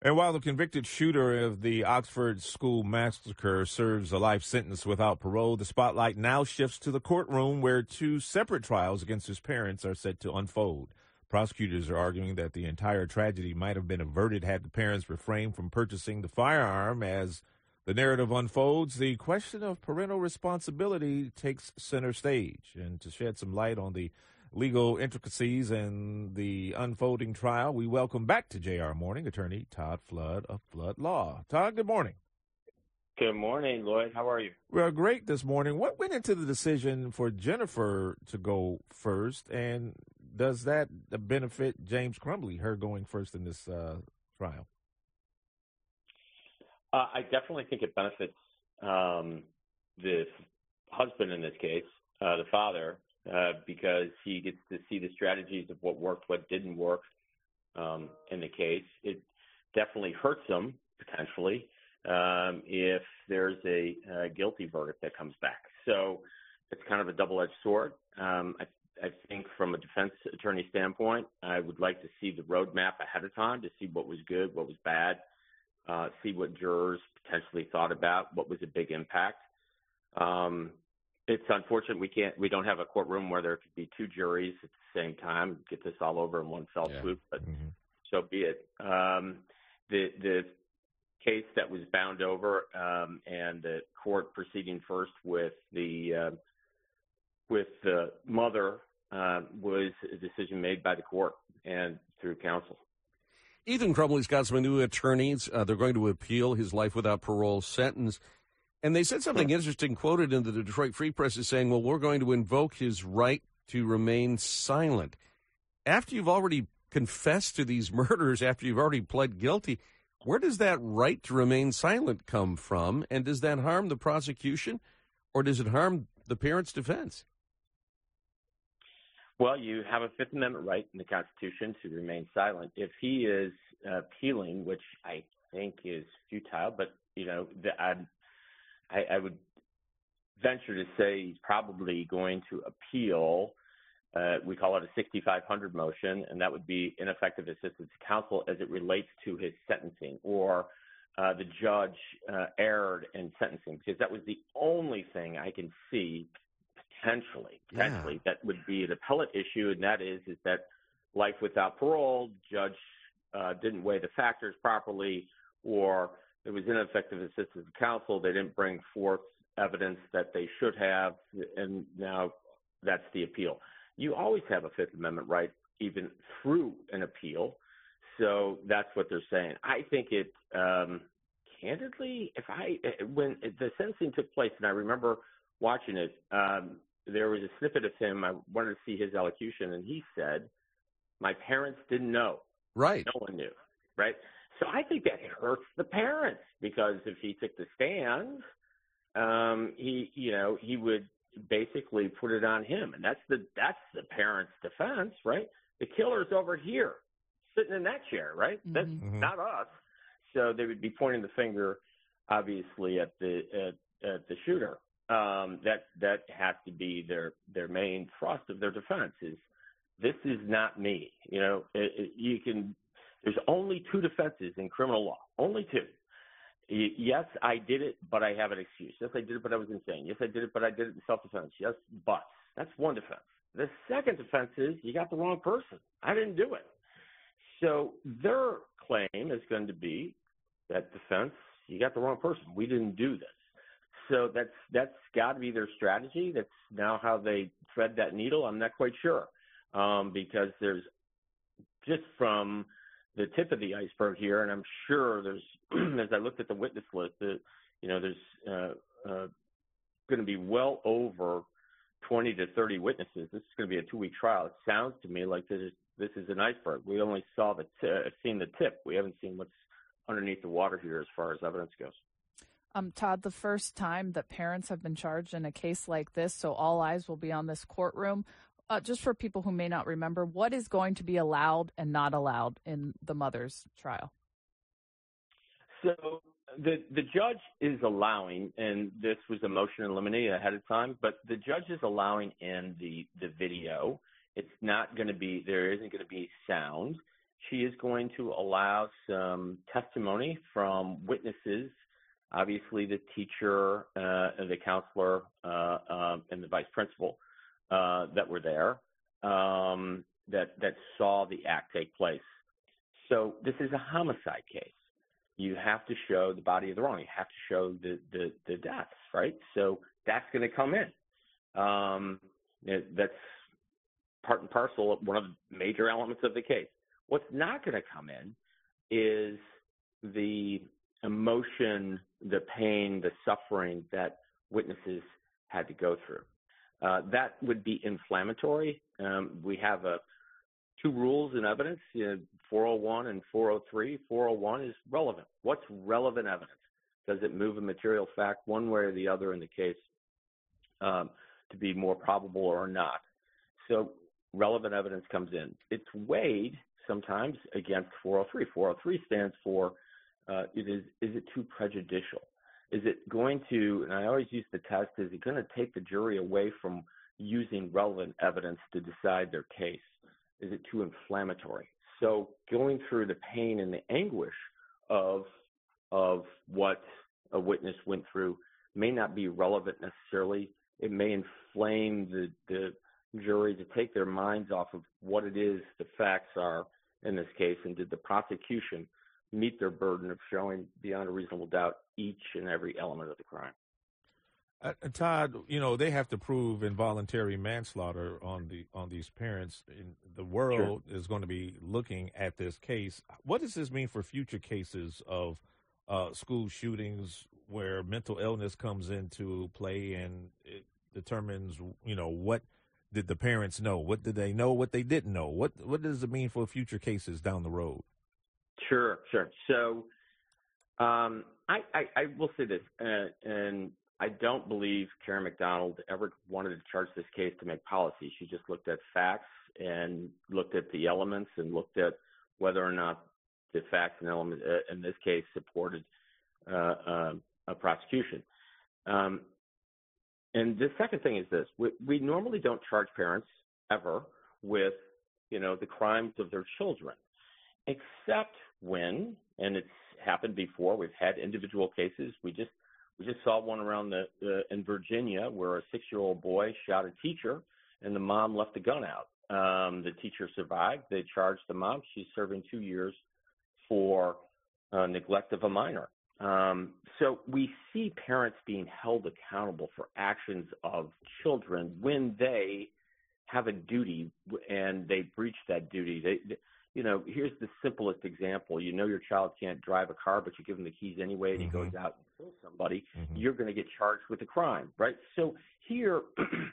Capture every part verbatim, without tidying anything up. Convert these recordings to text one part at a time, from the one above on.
And while the convicted shooter of the Oxford school massacre serves a life sentence without parole, the spotlight now shifts to the courtroom where two separate trials against his parents are set to unfold. Prosecutors are arguing that the entire tragedy might have been averted had the parents refrained from purchasing the firearm. As the narrative unfolds, the question of parental responsibility takes center stage. And to shed some light on the legal intricacies and the unfolding trial, we welcome back to J R Morning attorney Todd Flood of Flood Law. Todd, good morning. Good morning, Lloyd. How are you? Well, great this morning. What went into the decision for Jennifer to go first, and does that benefit James Crumbley, her going first in this uh, trial? Uh, I definitely think it benefits um, the husband in this case, uh, the father, uh, because he gets to see the strategies of what worked, what didn't work um, in the case. It definitely hurts him, potentially, um, if there's a, a guilty verdict that comes back. So it's kind of a double-edged sword. Um, I, I think from a defense attorney standpoint, I would like to see the roadmap ahead of time to see what was good, what was bad, uh, see what jurors potentially thought about, what was a big impact. Um, it's unfortunate we can't, we don't have a courtroom where there could be two juries at the same time, get this all over in one fell Yeah. swoop, but Mm-hmm. so be it. Um, the, the case that was bound over um, and the court proceeding first with the uh, with the mother uh, was a decision made by the court and through counsel. Ethan Crumbley's got some new attorneys. Uh, they're going to appeal his life without parole sentence. And they said something interesting, quoted in the Detroit Free Press, is saying, well, we're going to invoke his right to remain silent. After you've already confessed to these murders, after you've already pled guilty, where does that right to remain silent come from? And does that harm the prosecution, or does it harm the parents' defense? Well, you have a Fifth Amendment right in the Constitution to remain silent. If he is uh, appealing, which I think is futile, but, you know, the, I, I would venture to say he's probably going to appeal. Uh, we call it a sixty-five hundred motion, and that would be ineffective assistance to counsel as it relates to his sentencing, or uh, the judge uh, erred in sentencing, because that was the only thing I can see potentially, potentially Yeah. that would be an appellate issue, and that is is that life without parole, judge uh, didn't weigh the factors properly, or there was ineffective assistance to counsel. They didn't bring forth evidence that they should have, and now that's the appeal. You always have a Fifth Amendment right, even through an appeal. So that's what they're saying. I think it, um, candidly, if I, when the sentencing took place, and I remember watching it, um, there was a snippet of him. I wanted to see his elocution, and he said, my parents didn't know. Right. No one knew, right? So I think that hurts the parents, because if he took the stand, um, he, you know, he would basically put it on him, and that's the that's the parents' defense, right? The killer's over here, sitting in that chair, right? Mm-hmm. That's Mm-hmm. not us. So they would be pointing the finger, obviously, at the at, at the shooter. Um, that that has to be their their main thrust of their defense is, this is not me. You know, it, it, you can. There's only two defenses in criminal law, only two. Yes, I did it, but I have an excuse. Yes, I did it, but I was insane. Yes, I did it, but I did it in self-defense. Yes, but. That's one defense. The second defense is, you got the wrong person. I didn't do it. So their claim is going to be, that defense, you got the wrong person. We didn't do this. So that's that's got to be their strategy. That's now how they thread that needle. I'm not quite sure, um, because there's, just from the tip of the iceberg here, and I'm sure there's, as I looked at the witness list, that, you know, there's uh, uh, going to be well over twenty to thirty witnesses. This is going to be a two-week trial. It sounds to me like this is, this is an iceberg. We only saw the t- seen the tip. We haven't seen what's underneath the water here as far as evidence goes. Um, Todd, the first time that parents have been charged in a case like this, so all eyes will be on this courtroom. Uh, just for people who may not remember, what is going to be allowed and not allowed in the mother's trial? So the the judge is allowing, and this was a motion in limine ahead of time, but the judge is allowing in the, the video. It's not going to be, there isn't going to be sound. she is going to allow some testimony from witnesses, obviously the teacher, uh, and the counselor, uh, um, and the vice principal uh, that were there, um, that that saw the act take place. So this is a homicide case. You have to show the body of the wrong. You have to show the the, the deaths, right? So that's going to come in. Um, it, that's part and parcel of one of the major elements of the case. What's not going to come in is the emotion, the pain, the suffering that witnesses had to go through. Uh, that would be inflammatory. Um, we have a, two rules in evidence, you know, four oh one and four oh three. four oh one is relevant. What's relevant evidence? Does it move a material fact one way or the other in the case um, to be more probable or not? So relevant evidence comes in. It's weighed sometimes against four oh three. four oh three stands for uh, it is, is it too prejudicial? Is it going to, and I always use the test, is it going to take the jury away from using relevant evidence to decide their case? Is it too inflammatory? So going through the pain and the anguish of of what a witness went through may not be relevant necessarily. It may inflame the, the jury to take their minds off of what it is the facts are in this case, and did the prosecution meet their burden of showing beyond a reasonable doubt each and every element of the crime. Uh, Todd, you know, they have to prove involuntary manslaughter on the on these parents. In the world sure. is going to be looking at this case. What does this mean for future cases of uh, school shootings where mental illness comes into play and it determines, you know, what did the parents know? What did they know? What they didn't know? What what does it mean for future cases down the road? Sure, sure. So um, I, I, I will say this, uh, and I don't believe Karen McDonald ever wanted to charge this case to make policy. She just looked at facts and looked at the elements and looked at whether or not the facts and elements uh, in this case supported uh, uh, a prosecution. Um, and the second thing is this: we, we normally don't charge parents ever with, you know, the crimes of their children, except when, and it's happened before. We've had individual cases. We just We just saw one around the uh, in Virginia where a six-year-old boy shot a teacher, and the mom left the gun out. Um, the teacher survived. They charged the mom. She's serving two years for uh, neglect of a minor. Um, so we see parents being held accountable for actions of children when they have a duty and they breach that duty. They, they You know, here's the simplest example. You know your child can't drive a car, but you give him the keys anyway, and he mm-hmm. goes out and kills somebody. Mm-hmm. You're going to get charged with a crime, right? So here,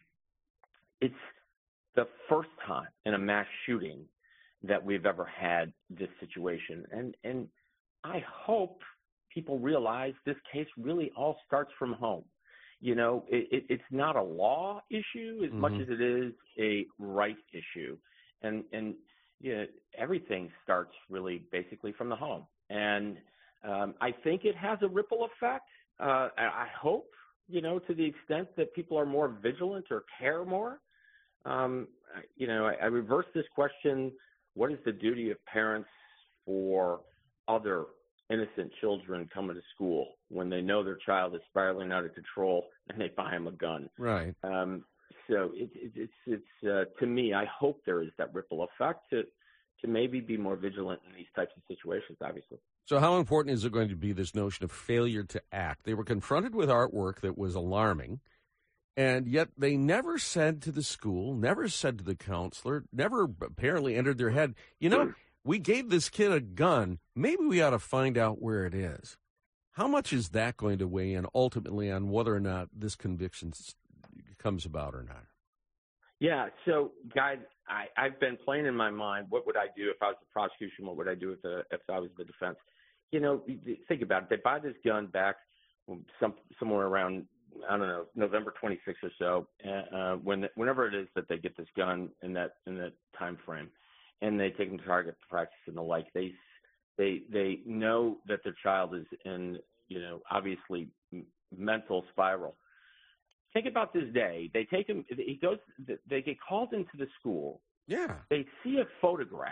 it's the first time in a mass shooting that we've ever had this situation. And, and I hope people realize this case really all starts from home. You know, it, it, it's not a law issue as mm-hmm. much as it is a right issue. And, and, Yeah, everything starts really basically from the home. And um, I think it has a ripple effect. Uh, I hope, you know, to the extent that people are more vigilant or care more. Um, you know, I, I reverse this question: what is the duty of parents for other innocent children coming to school when they know their child is spiraling out of control and they buy them a gun? Right. Um, So it, it, it's, it's uh, to me, I hope there is that ripple effect to to maybe be more vigilant in these types of situations, obviously. So how important is it going to be, this notion of failure to act? They were confronted with artwork that was alarming, and yet they never said to the school, never said to the counselor, never apparently entered their head, you know, we gave this kid a gun. Maybe we ought to find out where it is. How much is that going to weigh in ultimately on whether or not this conviction comes about or not? Yeah, so guys, I, I've been playing in my mind, what would I do if I was the prosecution? What would I do if, the, if I was the defense? You know, think about it. They buy this gun back some, somewhere around, I don't know, November twenty-sixth or so, uh, when whenever it is that they get this gun in that in that time frame, and they take them to target practice and the like. They they they know that their child is in, you know, obviously mental spiral. Think about this day. They take him. He goes. They get called into the school. Yeah. They see a photograph,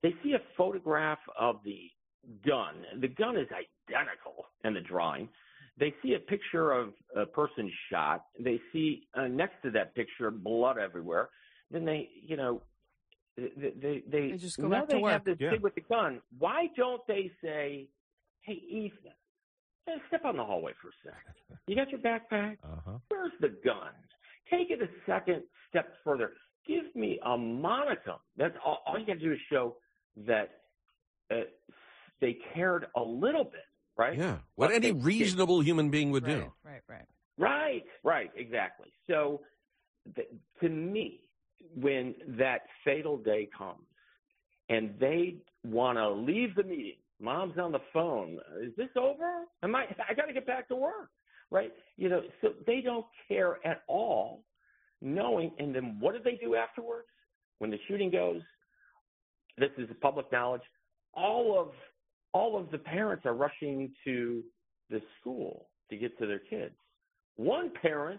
They see a photograph of the gun. The gun is identical in the drawing. They see a picture of a person shot. They see uh, next to that picture blood everywhere. Then they, you know, they they, they, they just go now back they to work. have this Yeah. kid with the gun. Why don't they say, "Hey, Ethan, hey, step on the hallway for a second. You got your backpack? Uh-huh. Where's the gun? Take it a second step further. Give me a monicum." That's all, all you got to do is show that uh, they cared a little bit, right? Yeah. What But any they- reasonable human being would Right, do. right, right. Right, right, exactly. So, th- to me, when that fatal day comes and they want to leave the meeting, mom's on the phone. Is this over? Am I? I got to get back to work, right? You know, so they don't care at all, knowing. And then what do they do afterwards? When the shooting goes, this is public knowledge. All of all of the parents are rushing to the school to get to their kids. One parent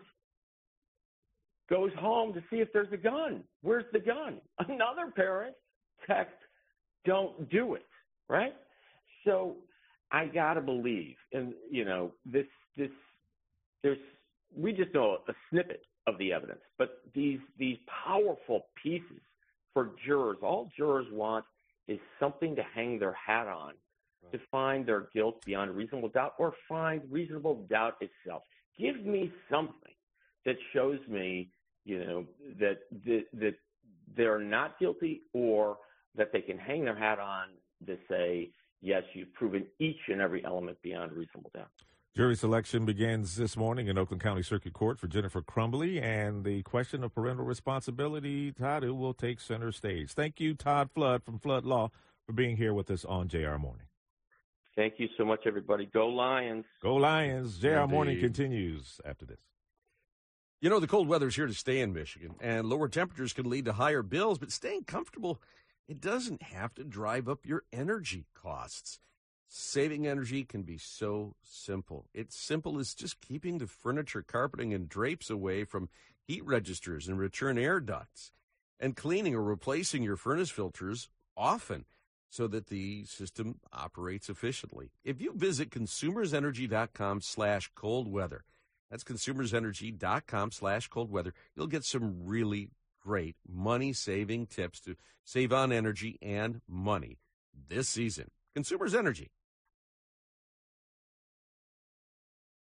goes home to see if there's a gun. Where's the gun? Another parent texts, "Don't do it," right? So I gotta believe, and you know, this this there's we just know a snippet of the evidence, but these these powerful pieces for jurors, all jurors want is something to hang their hat on to find their guilt beyond reasonable doubt or find reasonable doubt itself. Give me something that shows me, you know, that that, that they're not guilty or that they can hang their hat on to say, yes, you've proven each and every element beyond reasonable doubt. Jury selection begins this morning in Oakland County Circuit Court for Jennifer Crumbly, and the question of parental responsibility, Todd, it will take center stage. Thank you, Todd Flood from Flood Law, for being here with us on J R Morning. Thank you so much, everybody. Go Lions. Go Lions. J R Morning Indeed. continues after this. You know, the cold weather's here to stay in Michigan, and lower temperatures can lead to higher bills, but staying comfortable, it doesn't have to drive up your energy costs. Saving energy can be so simple. It's simple as just keeping the furniture, carpeting, and drapes away from heat registers and return air ducts, and cleaning or replacing your furnace filters often so that the system operates efficiently. If you visit consumersenergy.com slash cold weather, that's consumersenergy.com slash cold weather, you'll get some really great money-saving tips to save on energy and money this season. Consumers Energy.